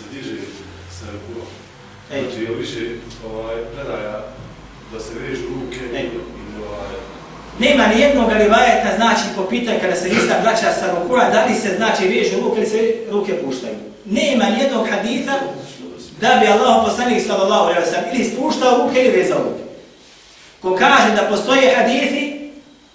diže sa rukom. Znači, je više predaja da se vežu ruke i Nema nijednog rivajeta, znači, po pitanju kada se islam vraća sa rukua, da li se, znači, vežu ruke ili se ruke puštaju. Nema nijednog haditha da bi Allah poslanik sallallahu alejhi ve sellem ili spuštao ruke ili vezao ruke. Ko kaže da postoje hadithi,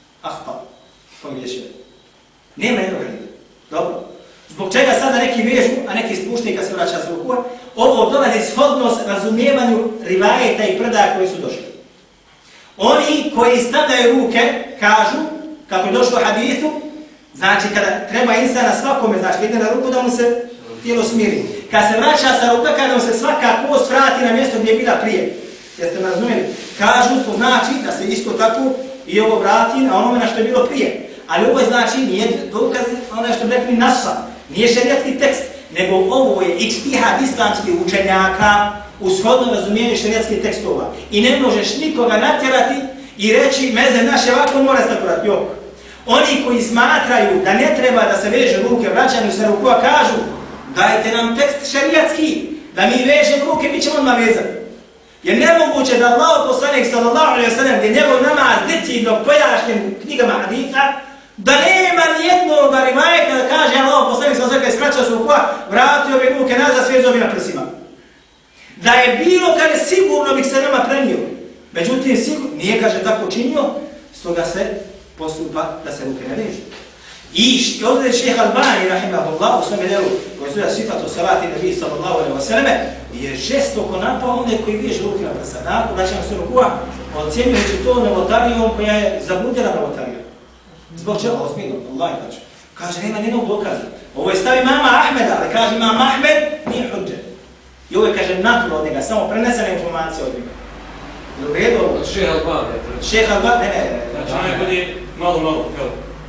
pogriješio. Nema jednog haditha. Dobro. Zbog čega sada neki vežu, a neki spuštaju kad se vraća sa rukua? Ovo dolazi shodno razumijevanju rivajeta i predaja koji su došli. Oni koji stavljaju ruke, kažu, kako je došlo u hadithu, znači kada treba insan na svakome, znači ide na ruku da mu se tijelo smiri. Kad se vraća sa ruka, kada mu se svaka kost vrati na mjesto gdje je bila prije. Jeste me razumjeli? Kažu, to znači da se isto tako i ovo vrati na onome na što je bilo prije. Ali ovo znači nije dokaz ono što bi rekli nasa, nije šerijatski tekst, nego ovo je ijtihad islamskih učenjaka u shodno razumijenju šerijatskih tekstova. I ne možeš nikoga natjerati i reći meze naše ovako mora se tako. Jok. Oni koji smatraju da ne treba da se veže ruke vraćanju se rukua kažu dajte nam tekst šerijatski, da mi vežemo ruke, mi ćemo odmah vezati. Jer nemoguće da Allah poslanik sallallahu alejhi ve sellem gdje njegov namaz decidno pojašnjen knjigama haditha, da nema nijednog rivajeta da kaže Allah poslanik sallallahu alejhi ve sellem skraćao se rukua, vratio bi ruke nazad, svezao bi na prsima. Da je bilo kada sigurno bih se nama prenio. Međutim, nije kaže tako činio, stoga se postupa da se ruke ne vežu. I ovdje šejh Albani, rahimahullah, u svome delu koji zove Sifatu salati Nabi sallallahu alejhi ve selleme, je žestoko napao one koji vežu ruke na prsa. Nakon vraćamo se rukua, ocjenjujući to novotarijom koja je zabludjela novotarija. Zbog čega? Ozbiljno, Allah kaže. Kaže, nema nijednog dokaza. Ovo je stav imama Ahmeda, ali kaže imam Ahmed, nije hudže. I ovo je, kaže, naturo od njega, samo prenesena informacija od njega. U redu ovo? Šejh Albani. Šejh Albani, ne. Znači, onaj kod je malo, jel?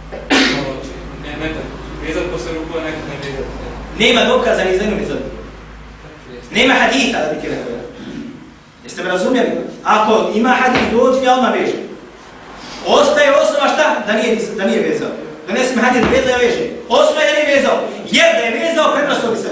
Ne tako. Vezat posle rukova nekad ne vezat. Nema dokaza ni za jednu ni za drugu. Nema haditha da bi ti rekao. Jeste me razumjeli? Ako ima hadith dođi, ja odmah vežem. Ostaje osnova šta? Da nije vezao. Donesi mi hadith vezao, ja vežem. Osnova je da nije vezao. Jer da je vezao, prenosio bi se.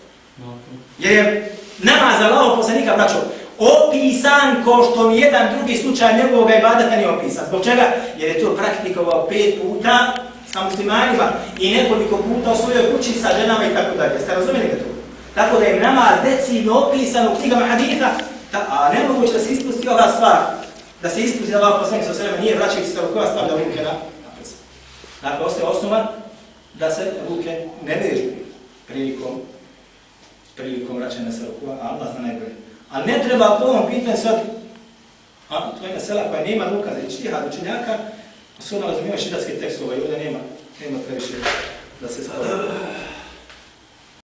Jer je namaz Allahov poslanika, braćo, opisan ko što ni jedan drugi slučaj njegovog ibadeta nije opisan. Zbog čega? Jer je to praktikovao 5 puta sa muslimanima i nekoliko puta u svojoj kući sa ženama i tako dalje. Jeste razumjeli ga to? Tako da je namaz decidno opisan u knjigama haditha, a nemoguće da se ispusti ova stvar, da se ispusti Allah poslanik sa svema nije vraćajući se rukova stavlja ruke na prsa. Dakle, ostaje osnova da se ruke ne vežu prilikom vraćanja sa rukova, a Allah zna najbolje. Ali ne treba po ovom pitanju sad, a to je mesela koja nema dokaza i ijtihad učenjaka, osnovno razumijeva širatske tekstove i ovdje nema previše da se stavlja.